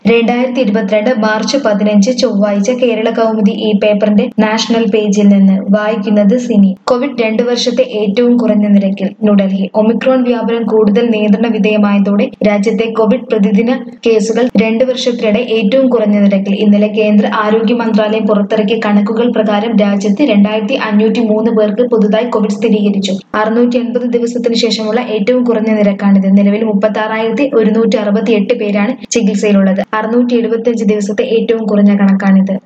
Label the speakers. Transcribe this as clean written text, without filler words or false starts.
Speaker 1: 2022 March 15 ചൊവ്വാഴ്ച കേരള കൗമുദി ഈ പേപ്പറിന്റെ നാഷണൽ പേജിൽ നിന്ന് വായിക്കുന്നത് സിനി. കോവിഡ് 2 വർഷത്തെ ഏറ്റവും കുറഞ്ഞ നിരക്കിൽ. ന്യൂഡൽഹി ഒമിക്രോൺ വ്യാപനം കൂടുതൽ നിയന്ത്രണ വിധേയമായതോടെ രാജ്യത്തെ കോവിഡ് പ്രതിദിന കേസുകൾ 2 വർഷത്തിനിടെ ഏറ്റവും കുറഞ്ഞ നിരക്കിൽ. ഇന്നലെ കേന്ദ്ര ആരോഗ്യ മന്ത്രാലയം പുറത്തിറക്കിയ കണക്കുകൾ പ്രകാരം രാജ്യത്ത് 2503 പേർക്ക് പുതുതായി കോവിഡ് സ്ഥിരീകരിച്ചു. 680 ദിവസത്തിനു ശേഷമുള്ള ഏറ്റവും കുറഞ്ഞ നിരക്കാണിത്. നിലവിൽ 36,168 പേരാണ് ചികിത്സയിലുള്ളത്. 675 ദിവസത്തെ ഏറ്റവും കുറഞ്ഞ കണക്കാണിത്.